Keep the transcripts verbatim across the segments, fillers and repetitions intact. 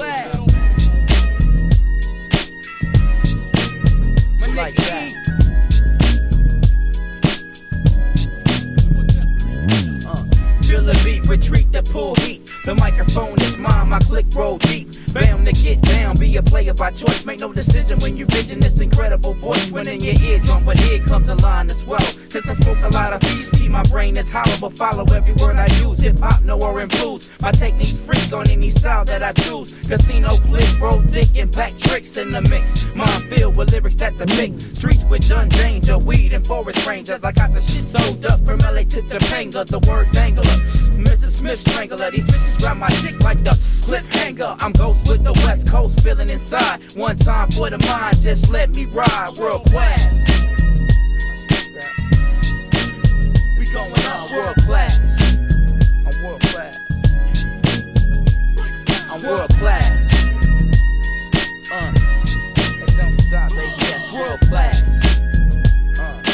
class. My Like nigga that. E. Feel the beat, retreat the pull heat. The microphone is mine, my click roll deep. Bound to get down, be a player by choice. Make no decision when you vision this incredible voice. When in your eardrum, but here comes a line to swell. Since I spoke a lot of P C, my brain is hollow, but follow every word I use. Hip hop, no or influence. My techniques freak on any style that I choose. Casino click, roll thick, and back tricks in the mix. Mind filled with lyrics that depict streets with done danger, weed and forest rangers. I got the shit sold up from L A to Topanga. The word dangler, Missus Smith strangler. These bitches grab my dick like the cliffhanger. I'm ghost with the West Coast, feeling inside. One time for the mind, just let me ride. World class. We going up world class. I'm world class. I'm world class. Uh, and don't stop, baby. That's world class. Uh.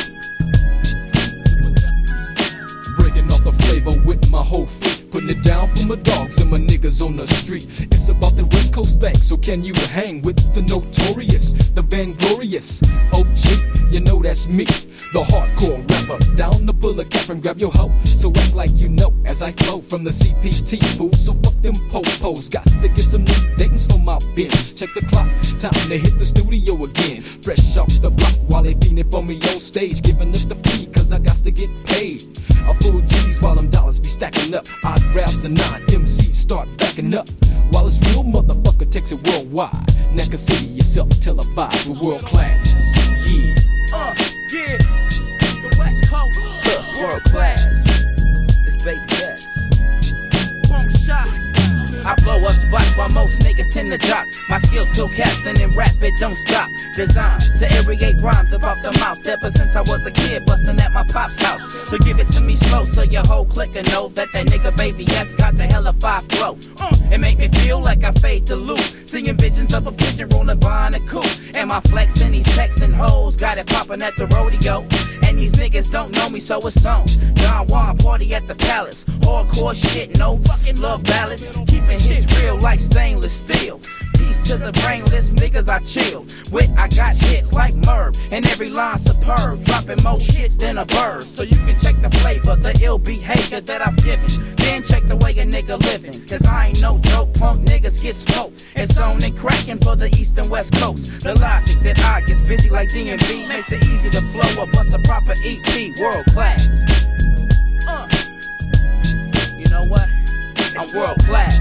Breaking off the flavor with my whole fleet. Putting it down for my dogs and my niggas on the street. It's about the West Coast thing, so can you hang with the notorious, the vainglorious O G? You know that's me, the hardcore rapper. Down the bullet cap and grab your hoe. So act like you know as I flow from the C P T food. So fuck them po-pos. Got to get some new datings for my binge. Check the clock, time to hit the studio again. Fresh off the block while they feeding for me on stage. Giving up the P cause I got to get paid. I pull G's while them dollars be stacking up. I grabs the nine, M Cs start backing up. While it's real, motherfucker takes it worldwide. Now consider yourself televised with world class. Yeah. Uh, yeah. The West Coast. Huh, world class. It's baby yes. Wrong shot. I blow up spots while most niggas tend to jock. My skills pill caps and then rap it don't stop. Designed to aerate rhymes about the mouth. Ever since I was a kid bustin' at my pop's house. So give it to me slow so your whole clique can know that that nigga baby yes got the hella five flow. Uh, it make me feel like I fade to loop. Seeing visions of a pigeon rolling behind a coupe. And my flex and these texting hoes got it poppin' at the rodeo. And these niggas don't know me, so it's on. Don Juan party at the palace. Hardcore shit, no fucking love ballads. Keeping hits real like stainless steel. Peace to the brainless niggas I chill with. I got hits like Merv, and every line superb. Dropping more shit than a bird. So you can check the flavor, the ill behavior that I've given. Then check the way a nigga living. Cause I ain't no joke, punk niggas get smoked. It's on and cracking for the east and west coast. The logic that I gets busy like D and B makes it easy to flow or bust a proper E P. World class. Uh. You know what? I'm world class.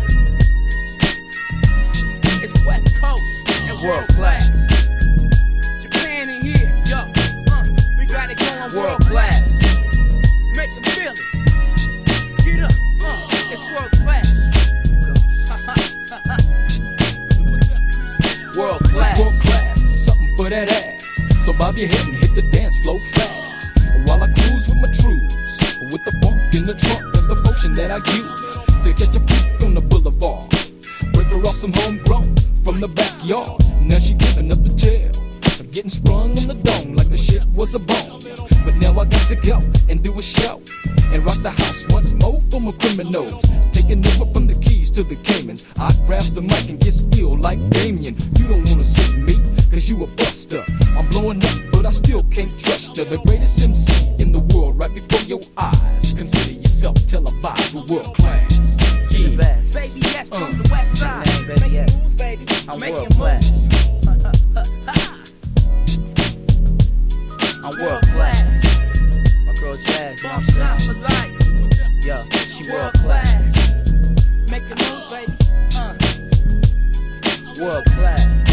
It's West Coast and world class. Japan in here, yo. Uh, we got it going world class. Make them feel it. Get up, uh, it's world class. World class. It's world class, something for that ass. So bob your head and hit the dance floor fast. While I cruise with my truths, with the funk in the trunk, that's the potion that I use to catch a freak on the boulevard. Break her off some homegrown from the backyard. Now she giving up the tail, getting sprung on the dome like the shit was a bone. But now I got to go and do a show and rock the house once more for my criminals. Taking over from the keys to the Caymans. I grabs the mic and get ill like Damien. You don't wanna see me, cause you a buster. I'm blowing up, but I still can't trust you. The greatest M C in the world right before your eyes. Consider yourself televised with world class. Yeah. The best. Baby yes from uh, the west side. Name, baby, Make yes. it move, baby. I'm Make world it class. I'm world class. My girl Jazz, you know what I'm Bump shot saying? for life. Yo, she world World class. class. Make it move, baby. Uh. World class.